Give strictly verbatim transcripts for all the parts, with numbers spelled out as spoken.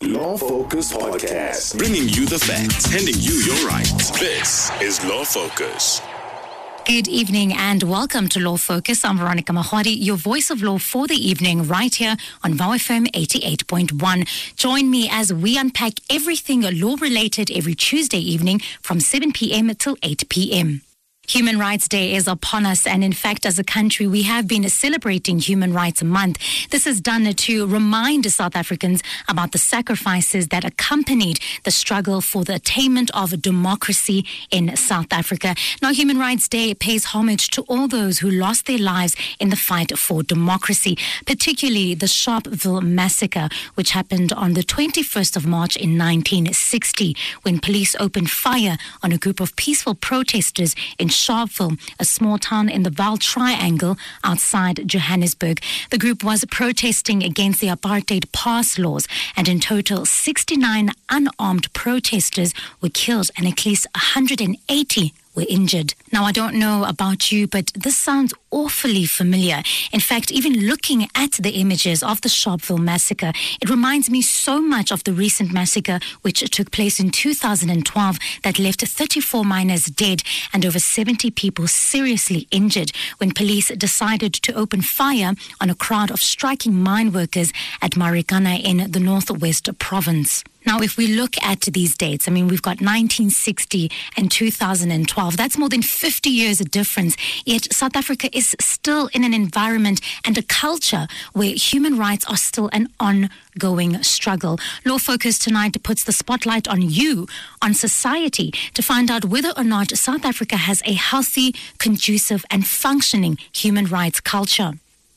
Law Focus Podcast. Bringing you the facts, handing you your rights. This is Law Focus. Good evening and welcome to Law Focus. I'm Veronica Mahwadi, your voice of law for the evening, right here on V O W F M eighty-eight point one. Join me as we unpack everything law-related every Tuesday evening from seven p.m. till eight p.m. Human Rights Day is upon us, and in fact, as a country, we have been celebrating Human Rights Month. This is done to remind South Africans about the sacrifices that accompanied the struggle for the attainment of democracy in South Africa. Now, Human Rights Day pays homage to all those who lost their lives in the fight for democracy, particularly the Sharpeville massacre, which happened on the twenty-first of March in nineteen sixty, when police opened fire on a group of peaceful protesters in Sharpeville, a small town in the Vaal Triangle outside Johannesburg. The group was protesting against the apartheid pass laws, and in total, sixty-nine unarmed protesters were killed and at least one hundred eighty were injured. Now, I don't know about you, but this sounds awfully familiar. In fact, even looking at the images of the Sharpeville massacre, it reminds me so much of the recent massacre which took place in two thousand twelve that left thirty-four miners dead and over seventy people seriously injured when police decided to open fire on a crowd of striking mine workers at Marikana in the Northwest Province. Now, if we look at these dates, I mean, we've got nineteen sixty and two thousand twelve. That's more than fifty years of difference. Yet South Africa is still in an environment and a culture where human rights are still an ongoing struggle. Law Focus tonight puts the spotlight on you, on society, to find out whether or not South Africa has a healthy, conducive and functioning human rights culture.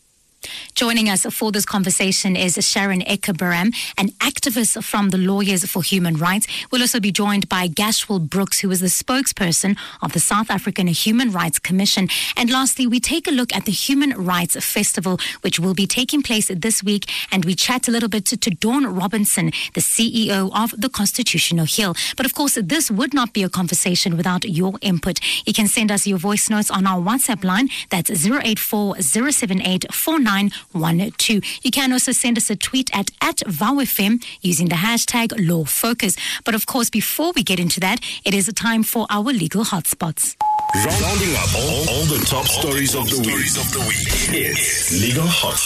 Joining us for this conversation is Sharon Ekabaram, an activist from the Lawyers for Human Rights. We'll also be joined by Gashwell Brooks, who is the spokesperson of the South African Human Rights Commission. And lastly, we take a look at the Human Rights Festival, which will be taking place this week, and we chat a little bit to, to Dawn Robinson, the C E O of the Constitutional Hill. But of course, this would not be a conversation without your input. You can send us your voice notes on our WhatsApp line. That's zero eight four zero seven eight four nine one two. You can also send us a tweet at, at V O W F M using the hashtag LawFocus. But of course, before we get into that, it is a time for our legal hotspots. Rounding up all, all the top stories of the week. It's Legal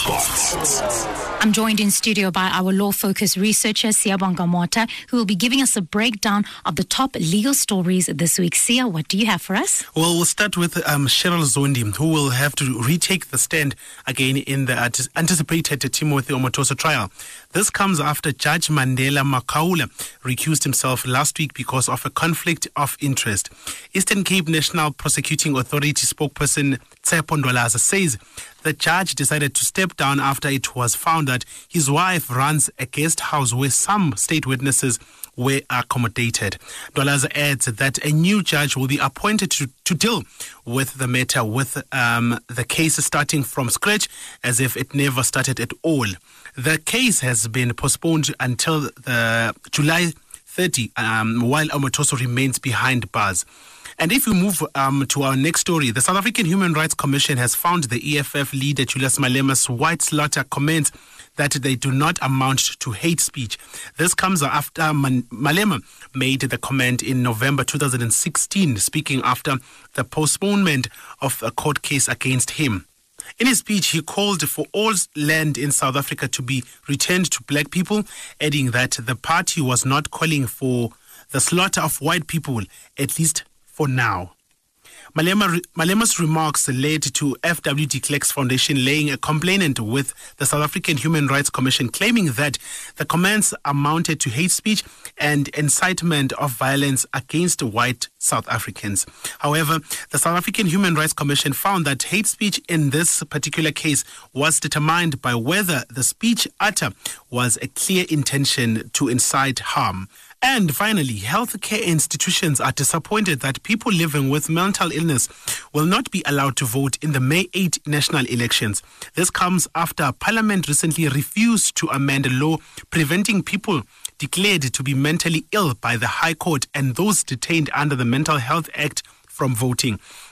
Hotspots. I'm joined in studio by our Law Focus researcher, Siyabonga Mota, who will be giving us a breakdown of the top legal stories this week. Sia, what do you have for us? Well, we'll start with um, Cheryl Zondi, who will have to retake the stand again in the anticipated Timothy Omotoso trial. This comes after Judge Mandela Makaula recused himself last week because of a conflict of interest. Eastern Cape National Prosecuting Authority spokesperson Tsepo Ndwalaza says the judge decided to step down after it was found that his wife runs a guest house where some state witnesses were accommodated. Ndwalaza adds that a new judge will be appointed to, to deal with the matter, with um, the case starting from scratch as if it never started at all. The case has been postponed until the July thirtieth, um, while Omotoso remains behind bars. And if we move um, to our next story, the South African Human Rights Commission has found the E F F leader Julius Malema's white slaughter comments that they do not amount to hate speech. This comes after Man- Malema made the comment in November two thousand sixteen, speaking after the postponement of a court case against him. In his speech, he called for all land in South Africa to be returned to black people, adding that the party was not calling for the slaughter of white people, at least for now. Malema, Malema's remarks led to F W de Klerk's Foundation laying a complaint with the South African Human Rights Commission, claiming that the comments amounted to hate speech and incitement of violence against white South Africans. However, the South African Human Rights Commission found that hate speech in this particular case was determined by whether the speech uttered was a clear intention to incite harm. And finally, healthcare institutions are disappointed that people living with mental illness will not be allowed to vote in the May eighth national elections. This comes after Parliament recently refused to amend a law preventing people declared to be mentally ill by the High Court and those detained under the Mental Health Act from voting.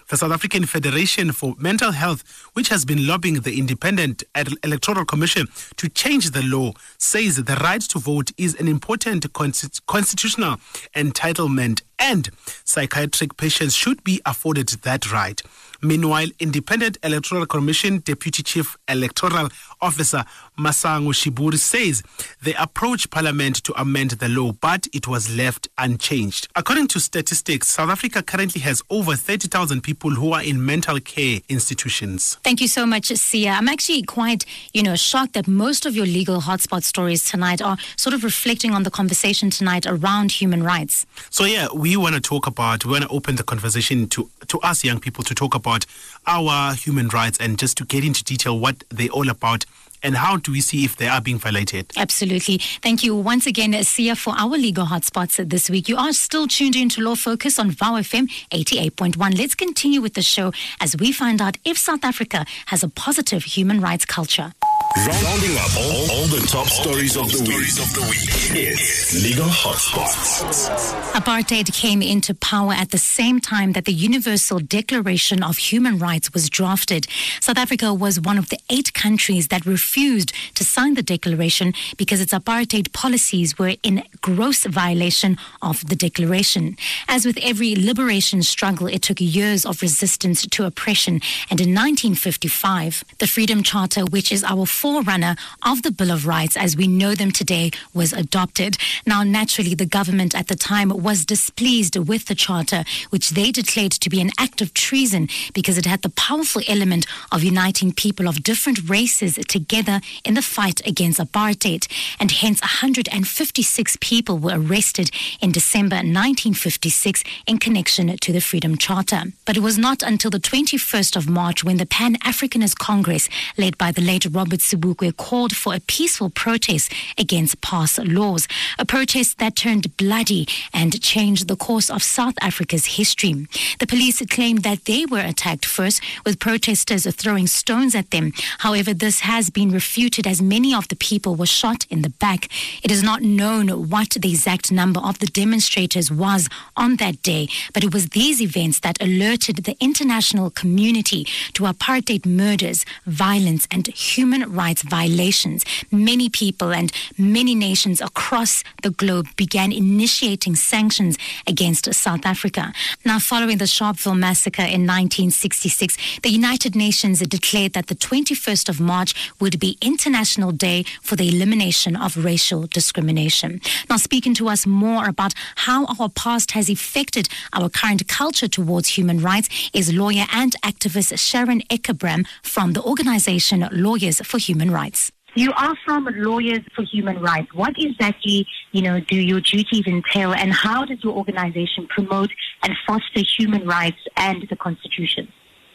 The South African Federation for Mental Health, which has been lobbying the Independent Electoral Commission to change the law, says the right to vote is an important consti- constitutional entitlement and psychiatric patients should be afforded that right. Meanwhile, Independent Electoral Commission Deputy Chief Electoral Officer Masango Shiburi says they approached Parliament to amend the law, but it was left unchanged. According to statistics, South Africa currently has over thirty thousand people who are in mental care institutions. Thank you so much, Sia. I'm actually quite, you know, shocked that most of your legal hotspot stories tonight are sort of reflecting on the conversation tonight around human rights. So yeah, we want to talk about, we want to open the conversation to, to us young people to talk about our human rights and just to get into detail what they're all about and how do we see if they are being violated. Absolutely. Thank you once again, Sia, for our legal hotspots this week. You are still tuned in to Law Focus on VOW F M eighty-eight point one. Let's continue with the show as we find out if South Africa has a positive human rights culture. Rounding up all, all the top stories of the week. Of the week. It's Legal Hotspots. Apartheid came into power at the same time that the Universal Declaration of Human Rights was drafted. South Africa was one of the eight countries that refused to sign the declaration because its apartheid policies were in gross violation of the declaration. As with every liberation struggle, it took years of resistance to oppression. And in nineteen fifty-five, the Freedom Charter, which is our forerunner of the Bill of Rights as we know them today, was adopted. Now, naturally, the government at the time was displeased with the charter, which they declared to be an act of treason because it had the powerful element of uniting people of different races together in the fight against apartheid. And hence, one hundred fifty-six people were arrested in December nineteen fifty-six in connection to the Freedom Charter. But it was not until the twenty-first of March when the Pan-Africanist Congress, led by the late Robert Sobukwe, called for a peaceful protest against past laws, a protest that turned bloody and changed the course of South Africa's history. The police claimed that they were attacked first, with protesters throwing stones at them. However, this has been refuted as many of the people were shot in the back. It is not known what the exact number of the demonstrators was on that day, but it was these events that alerted the international community to apartheid murders, violence, and human rights violations. Many people and many nations across the globe began initiating sanctions against South Africa. Now, following the Sharpeville massacre in nineteen sixty-six, the United Nations declared that the twenty-first of March would be International Day for the Elimination of Racial Discrimination. Now, speaking to us more about how our past has affected our current culture towards human rights is lawyer and activist Sharon Eckerbram from the organization Lawyers for Human Rights. You are from Lawyers for Human Rights. What exactly, you know, do your duties entail, and how does your organization promote and foster human rights and the Constitution?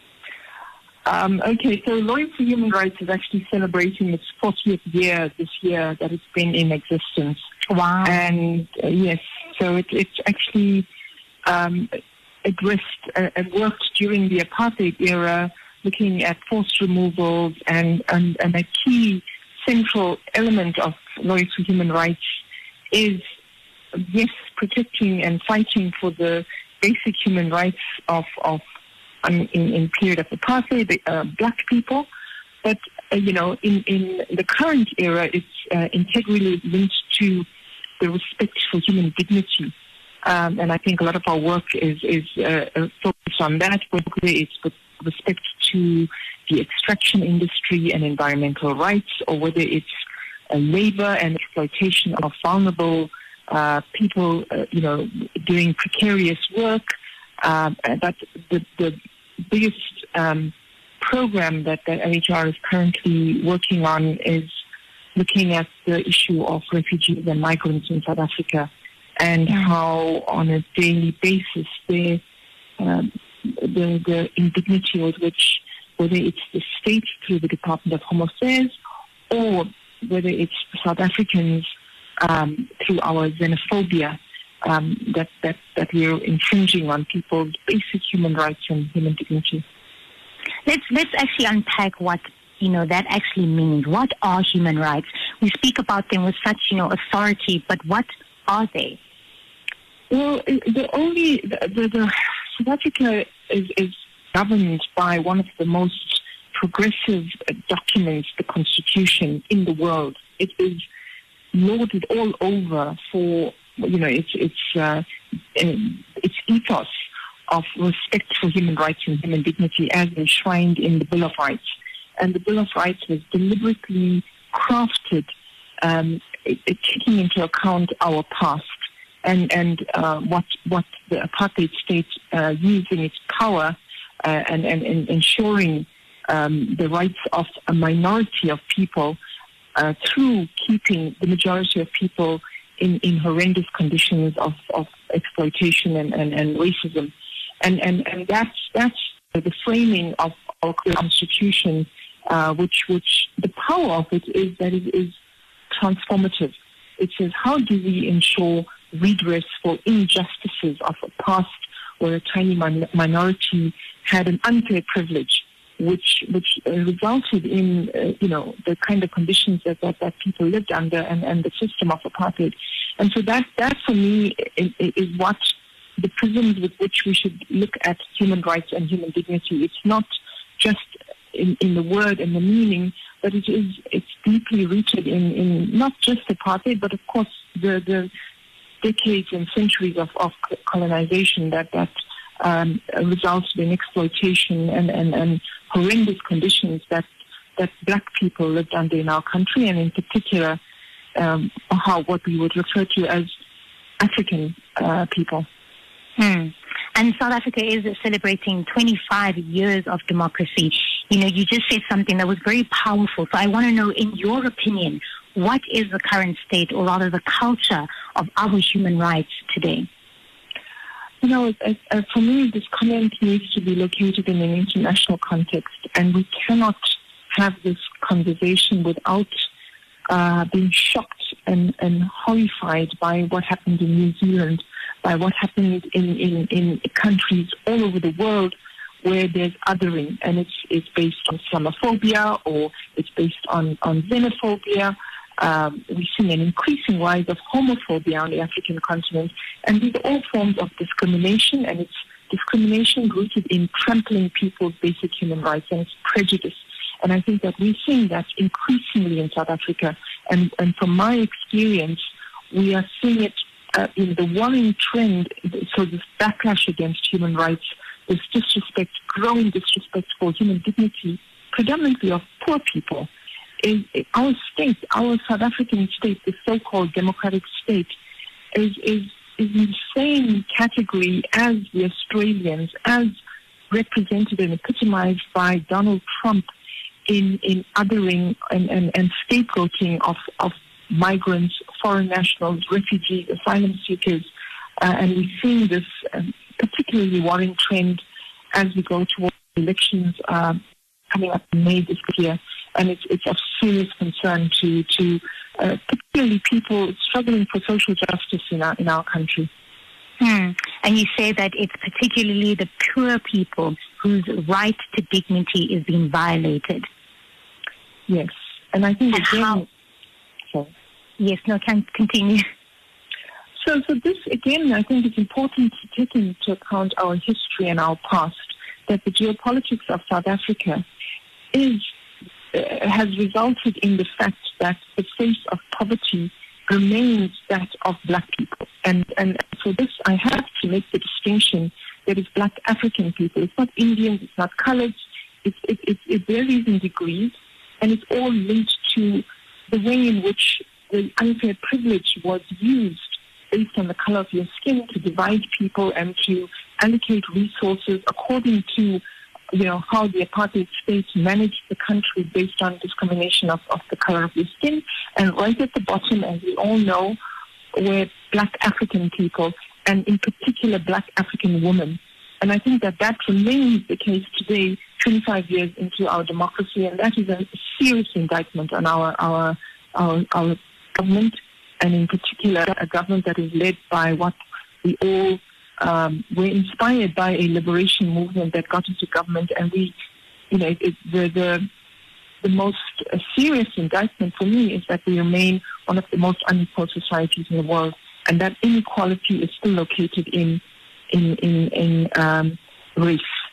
Um, okay, so Lawyers for Human Rights is actually celebrating its fortieth year this year that it's been in existence. Wow. And uh, yes, so it, it's actually um, addressed uh, and worked during the apartheid era, looking at forced removals, and, and, and a key central element of Lawyers for Human Rights is, yes, protecting and fighting for the basic human rights of, of um, in, in period of apartheid, uh, black people. But, uh, you know, in, in the current era, it's uh, integrally linked to the respect for human dignity. Um, and I think a lot of our work is, is uh, focused on that, whether it's with respect to the extraction industry and environmental rights, or whether it's uh, labor and exploitation of vulnerable uh, people, uh, you know, doing precarious work. Um, but the, the biggest um, program that the L H R is currently working on is looking at the issue of refugees and migrants in South Africa, and yeah. how on a daily basis they um, the, the indignity with which, whether it's the state through the Department of Home Affairs, or whether it's South Africans um, through our xenophobia, um, that, that, that we're infringing on people's basic human rights and human dignity. Let's, let's actually unpack what, you know, that actually means. What are human rights? We speak about them with such, you know, authority, but what are they? Well, the only, the, the, the South Africa is, is governed by one of the most progressive documents, the Constitution, in the world. It is lauded all over for, you know, its its uh, its ethos of respect for human rights and human dignity as enshrined in the Bill of Rights. And the Bill of Rights was deliberately crafted, um, it, it, taking into account our past and and uh, what what the apartheid state uh, using its power uh, and, and and ensuring um, the rights of a minority of people uh, through keeping the majority of people in, in horrendous conditions of, of exploitation and, and, and racism. And, and, and that's, that's the framing of our Constitution, uh, which, which the power of it is that it is transformative. It says, how do we ensure redress for injustices of a past where a tiny min- minority had an unfair privilege, which which uh, resulted in, uh, you know, the kind of conditions that, that, that people lived under and, and the system of apartheid. And so that, that for me, is, is what the prisms with which we should look at human rights and human dignity. It's not just in, in the word and the meaning, but it is it's deeply rooted in, in not just apartheid, but of course the, the decades and centuries of, of colonization that, that um, resulted in exploitation and, and, and horrendous conditions that, that black people lived under in our country, and in particular um, how what we would refer to as African uh, people. Hmm. And South Africa is celebrating twenty-five years of democracy. You know, you just said something that was very powerful. So I want to know, in your opinion, what is the current state, or rather the culture, of our human rights today? You know, uh, uh, for me, this comment needs to be located in an international context, and we cannot have this conversation without uh, being shocked and, and horrified by what happened in New Zealand, by what happened in, in, in countries all over the world where there's othering, and it's it's based on Islamophobia, or it's based on, on xenophobia. Um, we've seen an increasing rise of homophobia on the African continent, and these are all forms of discrimination, and it's discrimination rooted in trampling people's basic human rights, and it's prejudice. And I think that we're seeing that increasingly in South Africa, and, and from my experience, we are seeing it uh, in the worrying trend, so this backlash against human rights, this disrespect, growing disrespect for human dignity, predominantly of poor people. Is our state, our South African state, the so-called democratic state, is, is, is in the same category as the Australians, as represented and epitomized by Donald Trump in, in othering and, and, and scapegoating of, of migrants, foreign nationals, refugees, asylum seekers. Uh, and we're seeing this um, particularly worrying trend as we go towards elections uh, coming up in May this year. And it's, it's of serious concern to, to uh, particularly people struggling for social justice in our, in our country. Hmm. And you say that it's particularly the poor people whose right to dignity is being violated. Yes. And I think and again... How, sorry. Yes, no, can continue. So, so this, again, I think it's important to take into account our history and our past, that the geopolitics of South Africa is... Uh, has resulted in the fact that the face of poverty remains that of black people. And and for this, I have to make the distinction that it's black African people. It's not Indians, it's not coloreds. It, it, it, it varies in degrees, and it's all linked to the way in which the unfair privilege was used based on the color of your skin to divide people and to allocate resources according to you know, how the apartheid state managed the country based on discrimination of, of the color of your skin. And right at the bottom, as we all know, were black African people, and in particular black African women. And I think that that remains the case today, twenty-five years into our democracy, and that is a serious indictment on our, our, our, our government, and in particular a government that is led by what we all Um, we're inspired by a liberation movement that got into government, and we, you know, it, the the the most uh, serious indictment for me is that we remain one of the most unequal societies in the world, and that inequality is still located in in in, in um, race.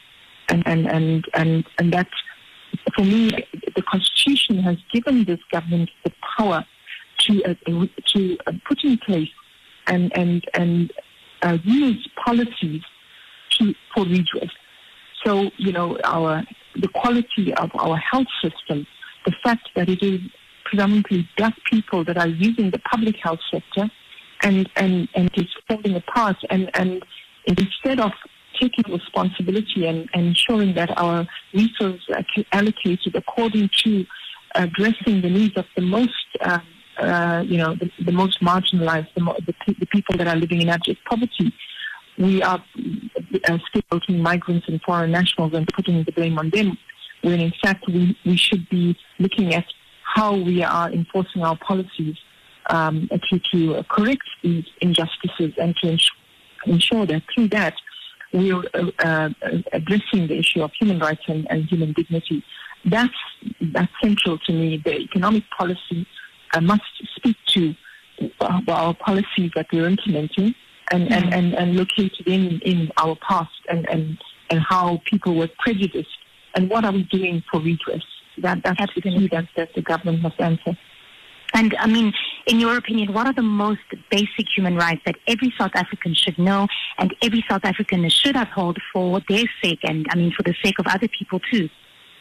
and and and and, and that, for me, the Constitution has given this government the power to uh, to uh, put in place and and and uh, use policies to for redress. So, you know, our the quality of our health system, the fact that it is predominantly black people that are using the public health sector, and and and it's falling apart, and and instead of taking responsibility and, and ensuring that our resources are allocated according to addressing the needs of the most, uh, uh, you know, the, the most marginalized, the, mo- the, pe- the people that are living in abject poverty, we are uh, scapegoating migrants and foreign nationals and putting the blame on them, when in fact we, we should be looking at how we are enforcing our policies um, to, to correct these injustices and to ensure, ensure that through that we are uh, uh, addressing the issue of human rights and, and human dignity. That's, that's central to me. The economic policy uh, must speak to uh, our policies that we're implementing and, mm-hmm. and, and, and located in, in our past and, and, and how people were prejudiced and what are we doing for redress. That, that's Absolutely. the key that, that the government must answer. And, I mean, in your opinion, what are the most basic human rights that every South African should know and every South African should uphold for their sake and, I mean, for the sake of other people too?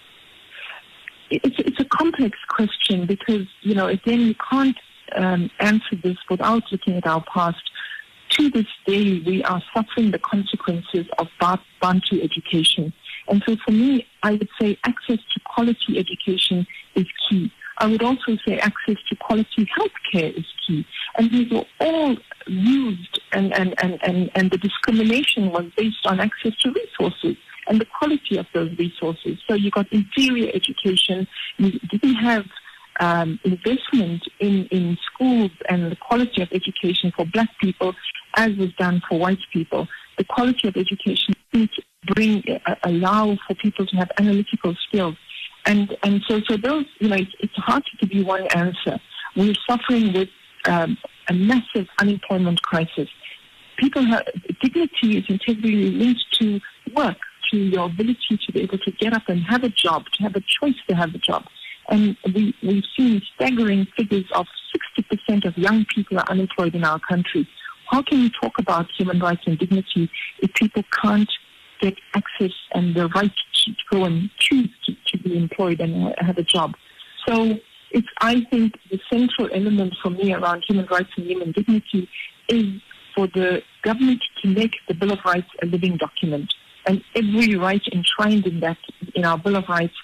It's, it's a complex question because, you know, again, you can't um, answer this without looking at our past. To this day, we are suffering the consequences of Bantu education. And so for me, I would say access to quality education is key. I would also say access to quality healthcare is key. And these were all used, and, and, and, and, and the discrimination was based on access to resources and the quality of those resources. So you got inferior education, you didn't have um, investment in, in schools and the quality of education for black people as was done for white people. The quality of education needs to bring, uh, allow for people to have analytical skills. And and so, so those, you know, it's, it's hard to give you one answer. We're suffering with um, a massive unemployment crisis. People have, dignity is integrally linked to work, to your ability to be able to get up and have a job, to have a choice to have a job. And we, we've seen staggering figures of sixty percent of young people are unemployed in our country. How can we talk about human rights and dignity if people can't get access and the right to go and choose to, to be employed and have a job? So it's, I think, the central element for me around human rights and human dignity is for the government to make the Bill of Rights a living document. And every right enshrined in that, in our Bill of Rights,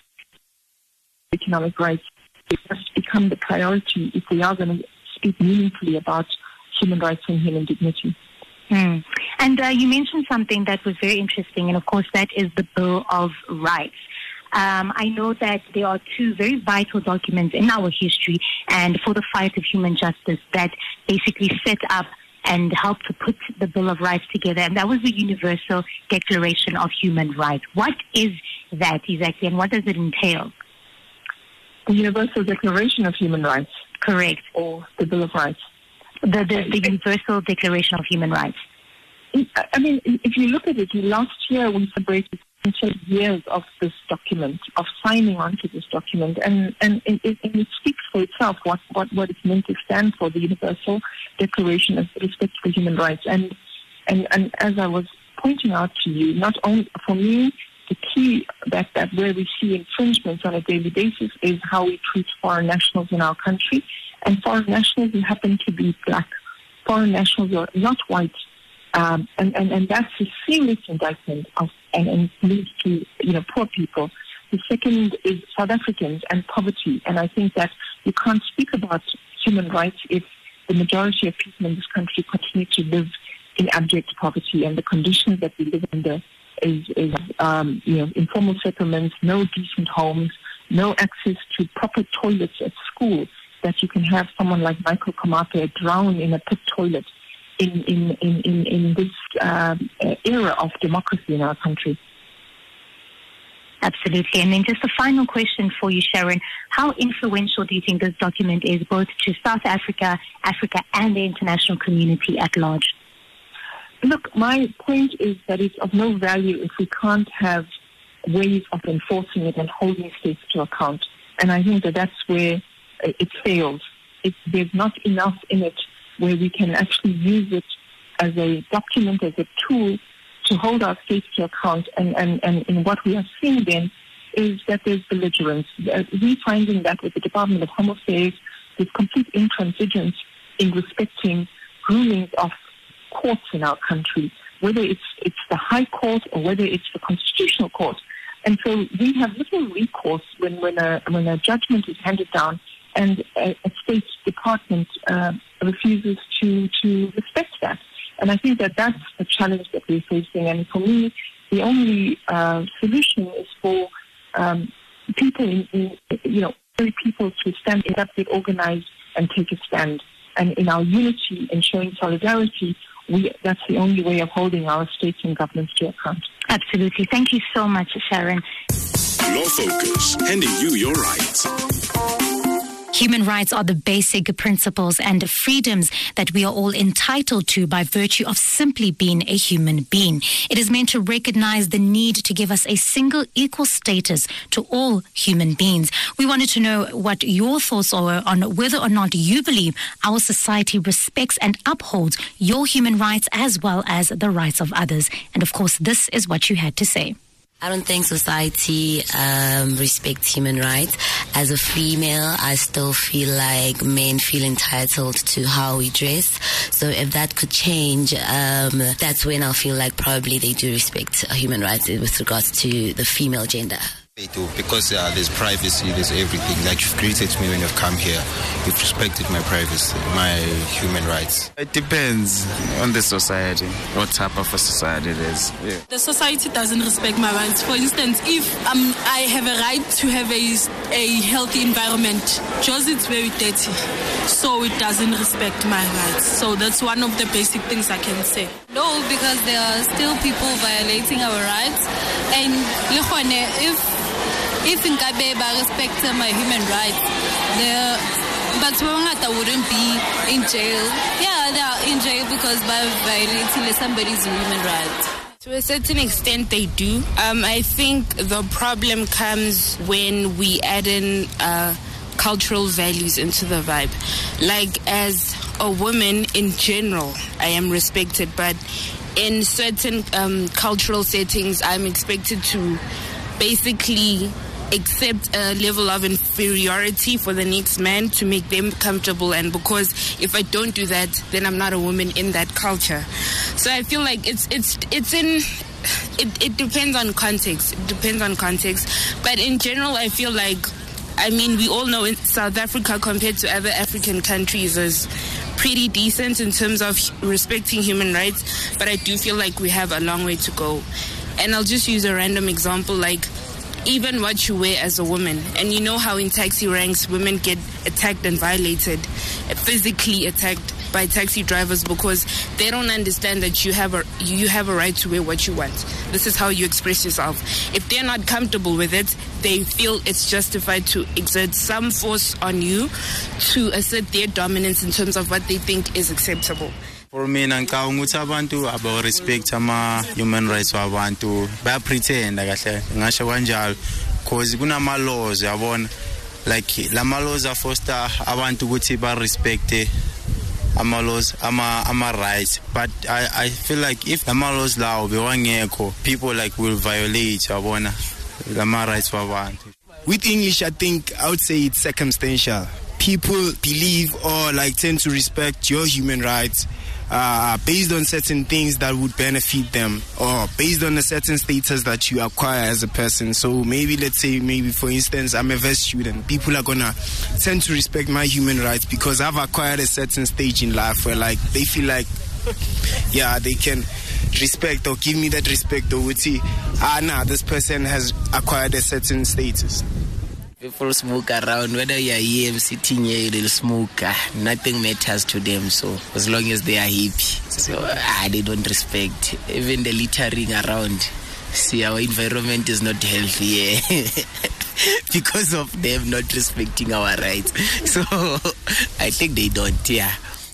economic rights, it must become the priority if we are going to speak meaningfully about human rights and human dignity. Mm. And uh, you mentioned something that was very interesting, and of course that is the Bill of Rights. Um, I know that there are two very vital documents in our history and for the fight of human justice that basically set up and helped to put the Bill of Rights together, and that was the Universal Declaration of Human Rights. What is that exactly, and what does it entail? The Universal Declaration of Human Rights. Correct. Or the Bill of Rights. The, the, the Universal Declaration of Human Rights. I mean, if you look at it, last year we celebrated years of this document, of signing on to this document, and, and, it, and it speaks for itself what, what, what it's meant to stand for, the Universal Declaration of Respect for Human Rights. And, and, and as I was pointing out to you, not only for me, the key that, that where we see infringements on a daily basis is how we treat foreign nationals in our country. And foreign nationals who happen to be black. Foreign nationals are not white. Um, and, and, and that's a serious indictment of and, and leads to, you know, poor people. The second is South Africans and poverty. And I think that you can't speak about human rights if the majority of people in this country continue to live in abject poverty, and the conditions that we live under is, is um, you know, informal settlements, no decent homes, no access to proper toilets at school, that you can have someone like Michael Komake drown in a pit toilet in, in, in, in, in this um, era of democracy in our country. Absolutely. And then just a final question for you, Sharon. How influential do you think this document is both to South Africa, Africa, and the international community at large? Look, my point is that it's of no value if we can't have ways of enforcing it and holding states to account. And I think that that's where it fails. It, there's not enough in it where we can actually use it as a document, as a tool to hold our states to account. And, and, and, and what we are seeing then is that there's belligerence. We're finding that with the Department of Home Affairs, there's complete intransigence in respecting rulings of courts in our country, whether it's it's the High Court or whether it's the Constitutional Court. And so we have little recourse when, when, a, when a judgment is handed down and a, a state department uh, refuses to, to respect that. And I think that that's the challenge that we're facing. And for me, the only uh, solution is for um, people, in, in, you know, people to stand up, get organized, and take a stand. And in our unity and showing solidarity, we, that's the only way of holding our states and governments to account. Absolutely. Thank you so much, Sharon. Law Focus, handing you your rights. Human rights are the basic principles and freedoms that we are all entitled to by virtue of simply being a human being. It is meant to recognize the need to give us a single equal status to all human beings. We wanted to know what your thoughts are on whether or not you believe our society respects and upholds your human rights as well as the rights of others. And of course, this is what you had to say. I don't think society um, respects human rights. As a female, I still feel like men feel entitled to how we dress. So if that could change, um, that's when I'll feel like probably they do respect human rights with regards to the female gender. They do, because uh, there's privacy, there's everything. Like you've greeted me when you've come here. You've respected my privacy, my human rights. It depends on the society, what type of a society it is. Yeah. The society doesn't respect my rights. For instance, if um, I have a right to have a, a healthy environment, just it's very dirty, so it doesn't respect my rights. So that's one of the basic things I can say. No, because there are still people violating our rights. And if If Nkabe respects my human rights, but Wangata wouldn't be in jail. Yeah, they are in jail because by violating somebody's human rights. To a certain extent, they do. Um, I think the problem comes when we add in uh, cultural values into the vibe. Like, as a woman in general, I am respected, but in certain um, cultural settings, I'm expected to basically accept a level of inferiority for the next man to make them comfortable, and because if I don't do that, then I'm not a woman in that culture. So I feel like it's it's it's in it, it depends on context. It depends on context. But in general, I feel like, I mean, we all know in South Africa compared to other African countries is pretty decent in terms of respecting human rights, but I do feel like we have a long way to go. And I'll just use a random example, like even what you wear as a woman. And you know how in taxi ranks women get attacked and violated, physically attacked by taxi drivers because they don't understand that you have a you have a right to wear what you want. This is how you express yourself. If they're not comfortable with it, they feel it's justified to exert some force on you to assert their dominance in terms of what they think is acceptable. For me, ngicabanga abantu abo respect ama human rights wabantu ba pretend kahle ngasho kanjalo because kunama laws yabona, like lama laws are foster abantu ukuthi ba respect ama laws ama ama rights, but I I feel like if ama laws lawo bewangekho, people like will violate yabona lama rights wabantu. With English, I think I would say it's circumstantial. People believe or like tend to respect your human rights Uh, based on certain things that would benefit them, or based on a certain status that you acquire as a person. So maybe, let's say, maybe for instance, I'm a vet student. People are gonna tend to respect my human rights because I've acquired a certain stage in life where, like, they feel like, yeah, they can respect or give me that respect, or would see, ah, nah, this person has acquired a certain status. People smoke around, whether you're here sitting here, they'll smoke. Uh, nothing matters to them. So as long as they are happy, so uh, they don't respect. Even the littering around. See, our environment is not healthy here because of them not respecting our rights. So I think they don't. Yeah.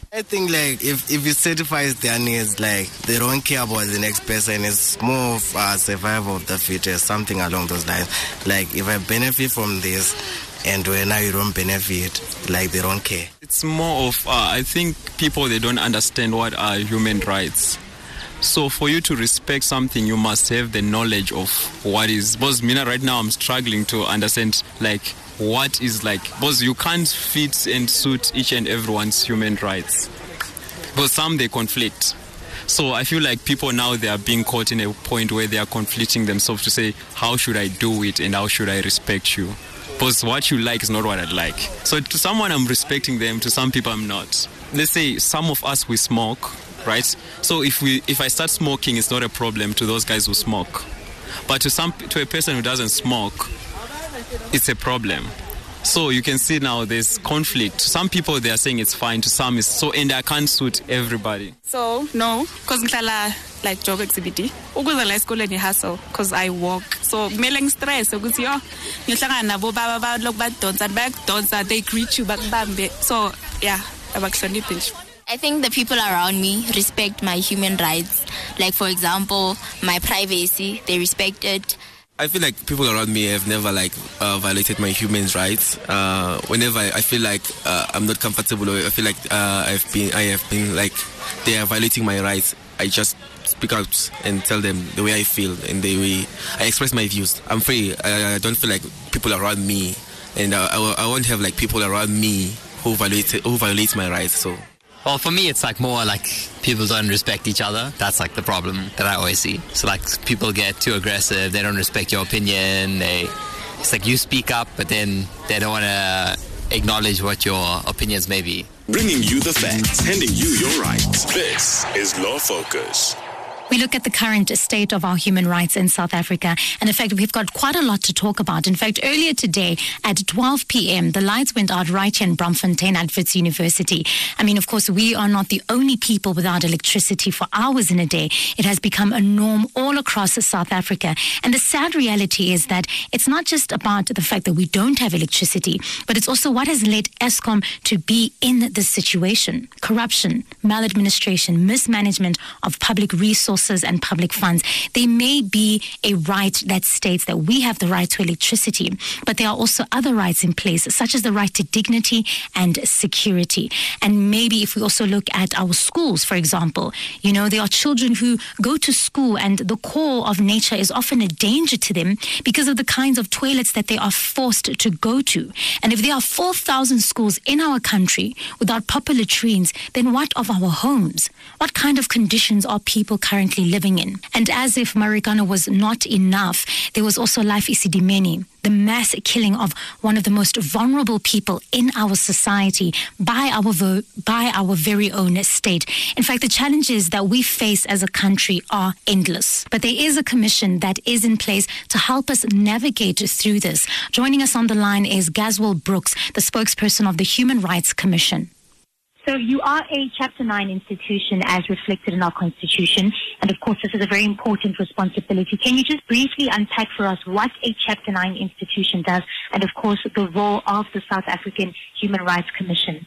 I think like if, if it satisfies their needs, like they don't care about the next person, it's more of uh, survival of the fittest, something along those lines. Like if I benefit from this and when now you don't benefit, like they don't care. It's more of, uh, I think people, they don't understand what are human rights. So for you to respect something, you must have the knowledge of what is. Because Mina, right now, I'm struggling to understand, like, what is like. Because you can't fit and suit each and everyone's human rights. Because some, they conflict. So I feel like people now, they are being caught in a point where they are conflicting themselves to say, how should I do it and how should I respect you? Because what you like is not what I like. So to someone, I'm respecting them. To some people, I'm not. Let's say some of us, we smoke. Right? So if we if I start smoking, it's not a problem to those guys who smoke. But to some to a person who doesn't smoke, it's a problem. So you can see now there's conflict. Some people, they are saying it's fine, to some it's so, and I can't suit everybody. So no, because ngihlala like job activity. Ukuze la school ni hustle because I work. So kumele stress ukuthi yo ngihlangana nabo baba ba lokhu badonsa bayadonsa, they greet you bakubambe. So yeah, abakuhloniphi nje. I think the people around me respect my human rights. Like, for example, my privacy, they respect it. I feel like people around me have never, like, uh, violated my human rights. Uh, whenever I feel like uh, I'm not comfortable, or I feel like uh, I've been, I have been, like, they are violating my rights, I just speak out and tell them the way I feel and the way I express my views. I'm free. I, I don't feel like people around me, and I, I, I won't have, like, people around me who violate, who violate my rights, so... Well, for me, it's like more like people don't respect each other. That's like the problem that I always see. So like people get too aggressive. They don't respect your opinion. They, it's like you speak up, but then they don't want to acknowledge what your opinions may be. Bringing you the facts, handing you your rights. This is Law Focus. We look at the current state of our human rights in South Africa. And in fact, we've got quite a lot to talk about. In fact, earlier today at twelve p.m., the lights went out right here in Braamfontein at Wits University. I mean, of course, we are not the only people without electricity for hours in a day. It has become a norm all across South Africa. And the sad reality is that it's not just about the fact that we don't have electricity, but it's also what has led Eskom to be in this situation. Corruption, maladministration, mismanagement of public resources and public funds. There may be a right that states that we have the right to electricity, but there are also other rights in place, such as the right to dignity and security. And maybe if we also look at our schools, for example, you know, there are children who go to school and the core of nature is often a danger to them because of the kinds of toilets that they are forced to go to. And if there are four thousand schools in our country without proper latrines, then what of our homes? What kind of conditions are people currently living in? And as if Marikana was not enough, there was also Life Isidimeni, the mass killing of one of the most vulnerable people in our society by our vo- by our very own state. In fact, the challenges that we face as a country are endless. But there is a commission that is in place to help us navigate through this. Joining us on the line is Gazwell Brooks, the spokesperson of the Human Rights Commission. So you are a Chapter nine institution as reflected in our Constitution. And of course, this is a very important responsibility. Can you just briefly unpack for us what a Chapter nine institution does and, of course, the role of the South African Human Rights Commission?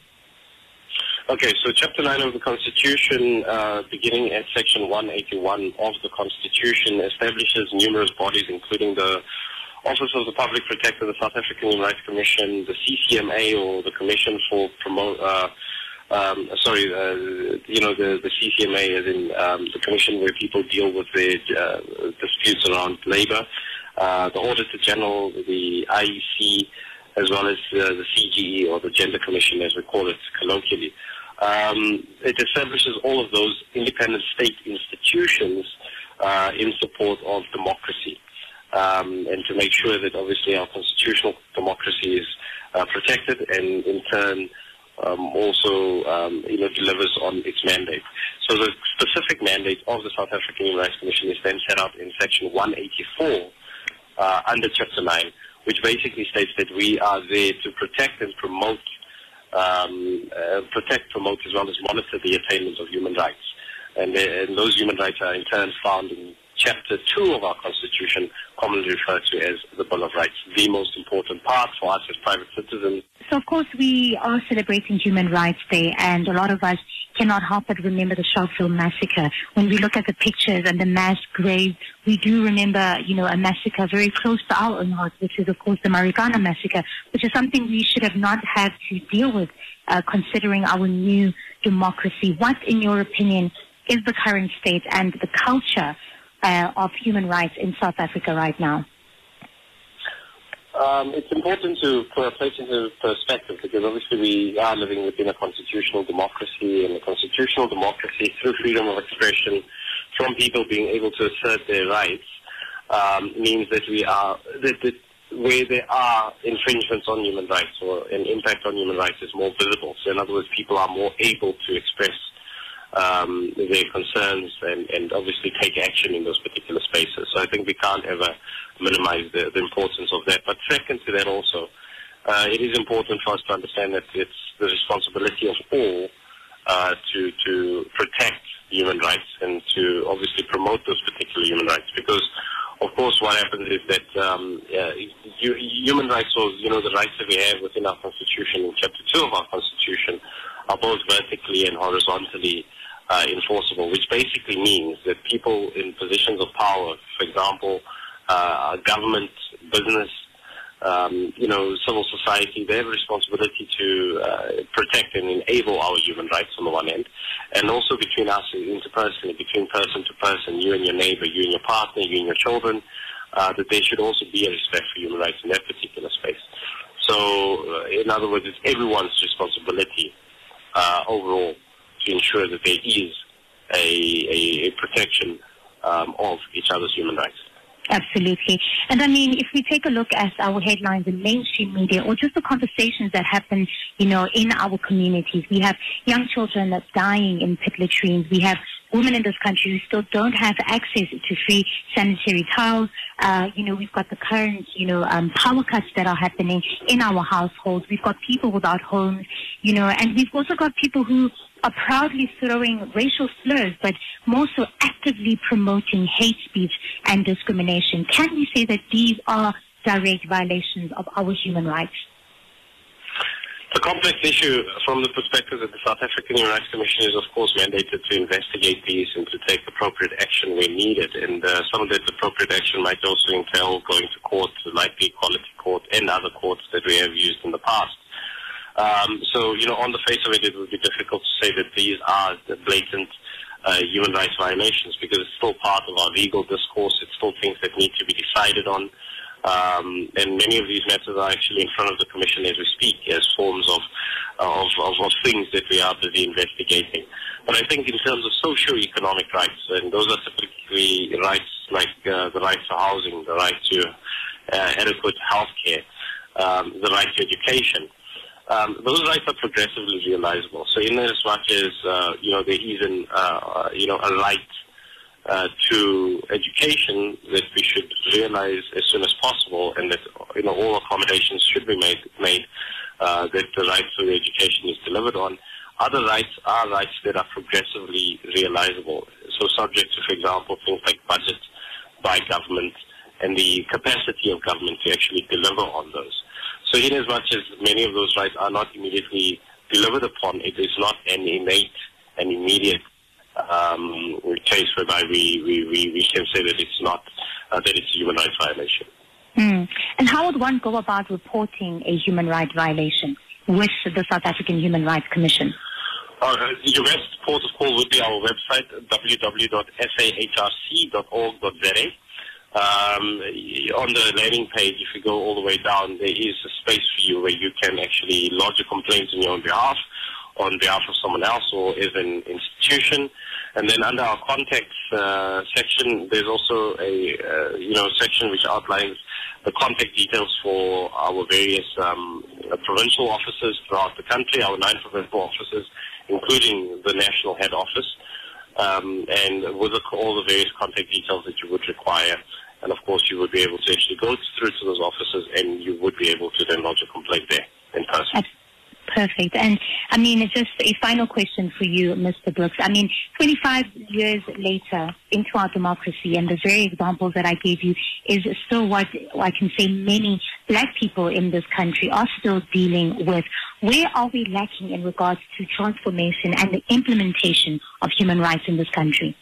Okay, so Chapter nine of the Constitution, uh, beginning at Section one eighty-one of the Constitution, establishes numerous bodies, including the Office of the Public Protector, the South African Human Rights Commission, the C C M A, or the Commission for Promote... Uh, Um, sorry, uh, you know, the, the C C M A, as in um, the commission where people deal with their uh, disputes around labor, uh, the Auditor General, the I E C, as well as uh, the C G E, or the Gender Commission, as we call it colloquially. Um, it establishes all of those independent state institutions uh, in support of democracy, um, and to make sure that obviously our constitutional democracy is uh, protected, and in turn Um, also, um, you know, delivers on its mandate. So the specific mandate of the South African Human Rights Commission is then set out in Section one eighty-four uh, under Chapter nine, which basically states that we are there to protect and promote, um, uh, protect, promote, as well as monitor the attainment of human rights. And, uh, and those human rights are in turn found in Chapter two of our Constitution, commonly referred to as the Bill of Rights, the most important part for us as private citizens. So, of course, we are celebrating Human Rights Day, and a lot of us cannot help but remember the Sharpeville massacre. When we look at the pictures and the mass graves, we do remember, you know, a massacre very close to our own hearts, which is, of course, the Marikana massacre, which is something we should have not had to deal with, uh, considering our new democracy. What, in your opinion, is the current state and the culture uh, of human rights in South Africa right now? Um, it's important to put place into perspective, because obviously we are living within a constitutional democracy, and a constitutional democracy through freedom of expression from people being able to assert their rights um, means that we are that, that where there are infringements on human rights or an impact on human rights is more visible. So in other words, people are more able to express um, their concerns and, and obviously take action in those particular spaces. So I think we can't ever minimize the, the importance of that. But second to that also, uh, it is important for us to understand that it's the responsibility of all uh, to, to protect human rights and to obviously promote those particular human rights, because of course what happens is that um, uh, you, human rights, or you know, the rights that we have within our Constitution, in Chapter two of our Constitution, are both vertically and horizontally uh, enforceable, which basically means that people in positions of power, for example, uh, government, business, um, you know, civil society, they have a responsibility to uh, protect and enable our human rights on the one end, and also between us interpersonally, between person to person, you and your neighbor, you and your partner, you and your children, uh, that there should also be a respect for human rights in that particular space. So, uh, in other words, it's everyone's responsibility uh, overall to ensure that there is a, a, a protection um, of each other's human rights. Absolutely. And I mean, if we take a look at our headlines in mainstream media, or just the conversations that happen, you know, in our communities, we have young children that's dying in pit latrines. We have women in this country who still don't have access to free sanitary towels. Uh, you know, we've got the current, you know, um, power cuts that are happening in our households. We've got people without homes, you know, and we've also got people who are proudly throwing racial slurs, but more so actively promoting hate speech and discrimination. Can we say that these are direct violations of our human rights? The complex issue from the perspective that the South African Human Rights Commission is, of course, mandated to investigate these and to take appropriate action where needed. And uh, some of that appropriate action might also entail going to court, like the Equality Court and other courts that we have used in the past. Um, so, you know, on the face of it, it would be difficult to say that these are the blatant uh, human rights violations, because it's still part of our legal discourse. It's still things that need to be decided on. Um, and many of these matters are actually in front of the Commission as we speak, as forms of, of, of, of things that we are busy investigating. But I think in terms of socio-economic rights, and those are typically rights like uh, the right to housing, the right to uh, adequate health care, um, the right to education, Um, those rights are progressively realizable. So in as much as, uh, you know, there is an, uh, you know, a right uh, to education that we should realize as soon as possible, and that, you know, all accommodations should be made, made uh, that the right to education is delivered on. Other rights are rights that are progressively realizable. So subject to, for example, things like budget by government and the capacity of government to actually deliver on those. So in as much as many of those rights are not immediately delivered upon, it is not an innate and immediate um, case whereby we, we, we, we can say that it's not, uh, that it's a human rights violation. Mm. And how would one go about reporting a human rights violation with the South African Human Rights Commission? Uh, your best port of call would be our website, w w w dot s a h r c dot org dot z a. Um, on the landing page, if you go all the way down, there is a space for you where you can actually lodge a complaint on your own behalf, on behalf of someone else, or as an institution. And then under our contacts uh, section, there's also a uh, you know section which outlines the contact details for our various um, provincial offices throughout the country, our nine provincial offices, including the national head office, um, and with the, all the various contact details that you would require. And of course, you would be able to actually go through to those offices, and you would be able to then lodge a complaint there in person. Perfect. And I mean, just a final question for you, Mister Brooks. I mean, twenty-five years later into our democracy, and the very examples that I gave you is still what I can say many black people in this country are still dealing with. Where are we lacking in regards to transformation and the implementation of human rights in this country?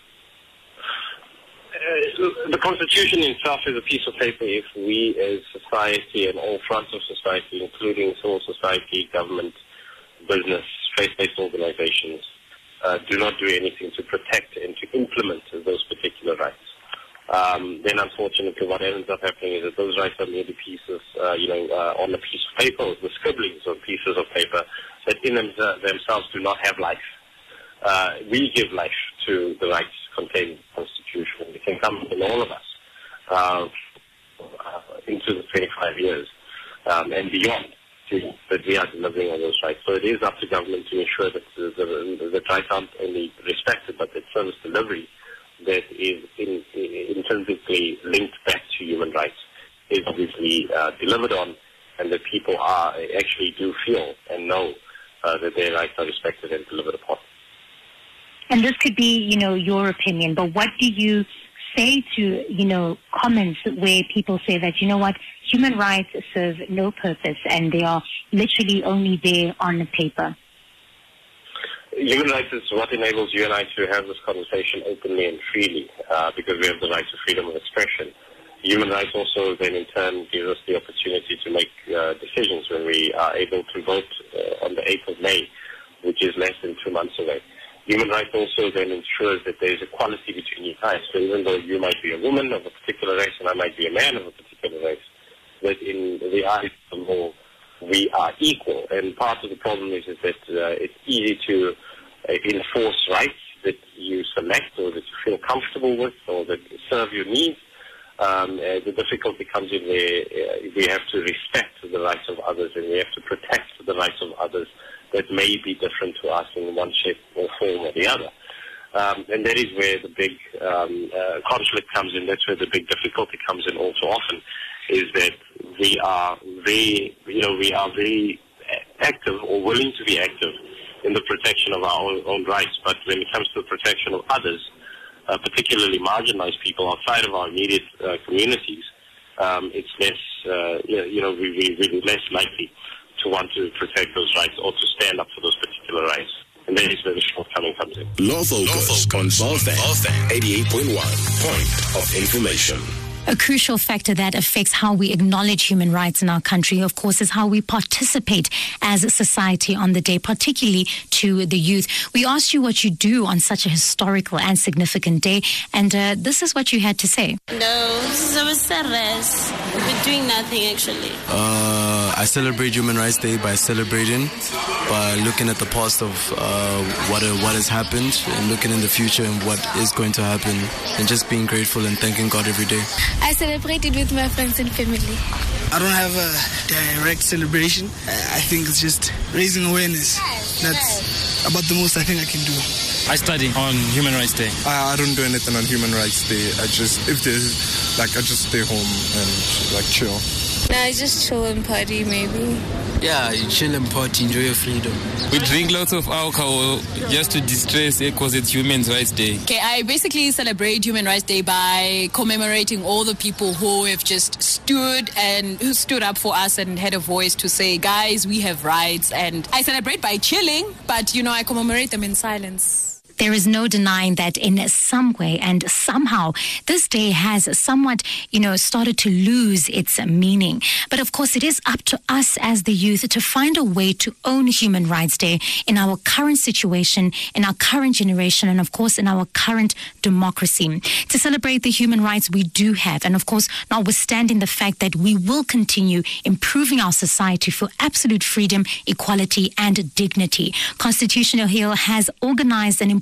Uh, the Constitution itself is a piece of paper if we as society and all fronts of society, including civil society, government, business, faith-based organizations, uh, do not do anything to protect and to implement those particular rights. Um, then unfortunately what ends up happening is that those rights are merely pieces, uh, you know, uh, on a piece of paper, the scribblings of pieces of paper that in them, uh, themselves do not have life. Uh, we give life to the rights contained in the Constitution. It can come in all of us uh, uh, into the twenty-five years um, and beyond to, that we are delivering on those rights. So it is up to government to ensure that the, the, the rights aren't only respected, but that service delivery that is in, in, intrinsically linked back to human rights is obviously uh, delivered on, and that people are actually do feel and know uh, that their rights are respected and delivered upon. And this could be, you know, your opinion, but what do you say to, you know, comments where people say that, you know what, human rights serve no purpose and they are literally only there on the paper? Human rights is what enables you and I to have this conversation openly and freely uh, because we have the right to freedom of expression. Human rights also then in turn gives us the opportunity to make uh, decisions when we are able to vote uh, on the eighth of May, which is less than two months away. Human rights also then ensures that there is equality between you guys. So even though you might be a woman of a particular race and I might be a man of a particular race, that in the eyes of the law, we are equal. And part of the problem is, is that uh, it's easy to uh, enforce rights that you select or that you feel comfortable with or that serve your needs. Um, uh, the difficulty comes in where uh, we have to respect the rights of others and we have to protect the rights of others that may be different to us in one shape or form or the other. Um, and that is where the big um, uh, conflict comes in. That's where the big difficulty comes in all too often, is that we are very, you know, we are very active or willing to be active in the protection of our own, own rights. But when it comes to the protection of others, uh, particularly marginalized people outside of our immediate uh, communities, um, it's less, uh, you know, we, we, we're less likely to want to protect those rights or to stand up for those particular rights. And that is where the shortcoming comes in. Law Focus on Ballfan eighty-eight point one. Point of information. A crucial factor that affects how we acknowledge human rights in our country, of course, is how we participate as a society on the day, particularly to the youth. We asked you what you do on such a historical and significant day, and uh, this is what you had to say. No, so it's a rest. We're doing nothing, actually. Uh, I celebrate Human Rights Day by celebrating, by looking at the past of uh, what uh, what has happened, and looking in the future and what is going to happen, and just being grateful and thanking God every day. I celebrated with my friends and family. I don't have a direct celebration. I think it's just raising awareness. That's about the most I think I can do. I study on Human Rights Day. I, I don't do anything on Human Rights Day. I just, if there's, like, I just stay home and, like, chill. No, I just chill and party, maybe. Yeah, you chill and party, enjoy your freedom. We drink lots of alcohol just to distress because it's Human Rights Day. Okay, I basically celebrate Human Rights Day by commemorating all the people who have just stood and who stood up for us and had a voice to say, guys, we have rights. And I celebrate by chilling, but, you know, I commemorate them in silence. There is no denying that in some way and somehow this day has somewhat, you know, started to lose its meaning. But of course, it is up to us as the youth to find a way to own Human Rights Day in our current situation, in our current generation, and of course, in our current democracy. To celebrate the human rights we do have, and of course, notwithstanding the fact that we will continue improving our society for absolute freedom, equality, and dignity. Constitutional Hill has organized an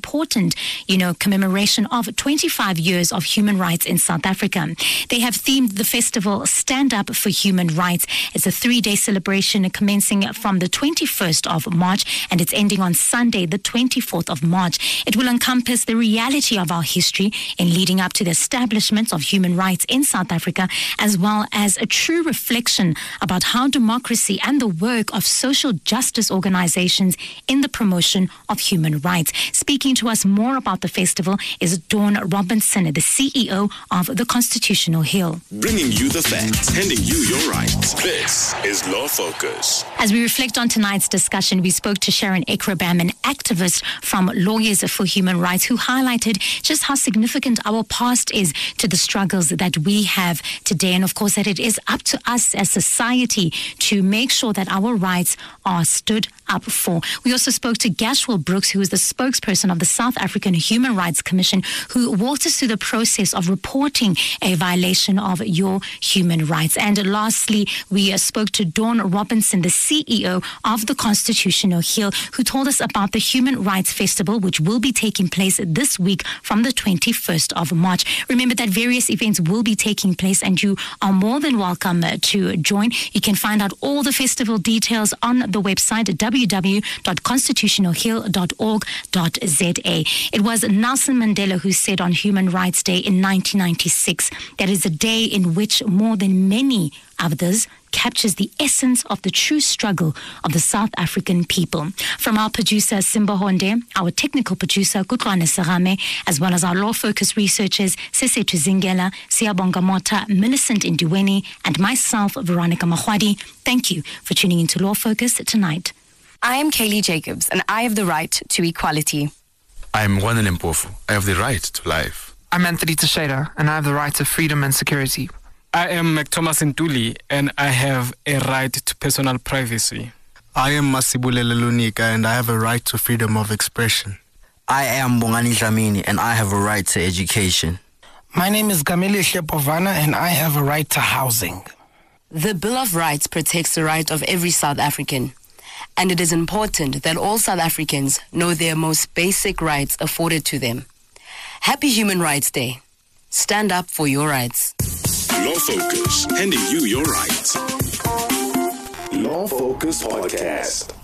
important, you know, commemoration of twenty-five years of human rights in South Africa. They have themed the festival Stand Up for Human Rights. It's a three-day celebration commencing from the twenty-first of March and it's ending on Sunday, the twenty-fourth of March. It will encompass the reality of our history in leading up to the establishment of human rights in South Africa, as well as a true reflection about how democracy and the work of social justice organizations in the promotion of human rights. Speaking to us more about the festival is Dawn Robinson, the C E O of the Constitutional Hill. Bringing you the facts, handing you your rights. This is Law Focus. As we reflect on tonight's discussion, we spoke to Sharon Ekrabam, an activist from Lawyers for Human Rights, who highlighted just how significant our past is to the struggles that we have today. And of course, that it is up to us as society to make sure that our rights are stood up for. We also spoke to Gashwell Brooks, who is the spokesperson of the South African Human Rights Commission, who walked us through the process of reporting a violation of your human rights. And lastly, we uh, spoke to Dawn Robinson, the C E O of the Constitutional Hill, who told us about the Human Rights Festival, which will be taking place this week from the twenty-first of March. Remember that various events will be taking place and you are more than welcome uh, to join. You can find out all the festival details on the website w w w dot constitutional hill dot org dot z a. It was Nelson Mandela who said on Human Rights Day in nineteen ninety-six that is a day in which more than many others captures the essence of the true struggle of the South African people. From our producer Simba Honde, our technical producer Kutlwane Serame, as well as our Law Focus researchers Sesethu Zingela, Siyabonga Mota, Millicent Indiweni, and myself, Veronica Mahwadi, thank you for tuning into Law Focus tonight. I am Kaylee Jacobs, and I have the right to equality. I am Wanda Limpofu. I have the right to life. I'm Anthony Teixeira, and I have the right to freedom and security. I am McThomas Ntuli, and I have a right to personal privacy. I am Masibulele Lunika, and I have a right to freedom of expression. I am Bongani Dlamini, and I have a right to education. My name is Gamile Shepovana, and I have a right to housing. The Bill of Rights protects the right of every South African, and it is important that all South Africans know their most basic rights afforded to them. Happy Human Rights Day. Stand up for your rights. Law Focus, handing you your rights. Law Focus Podcast.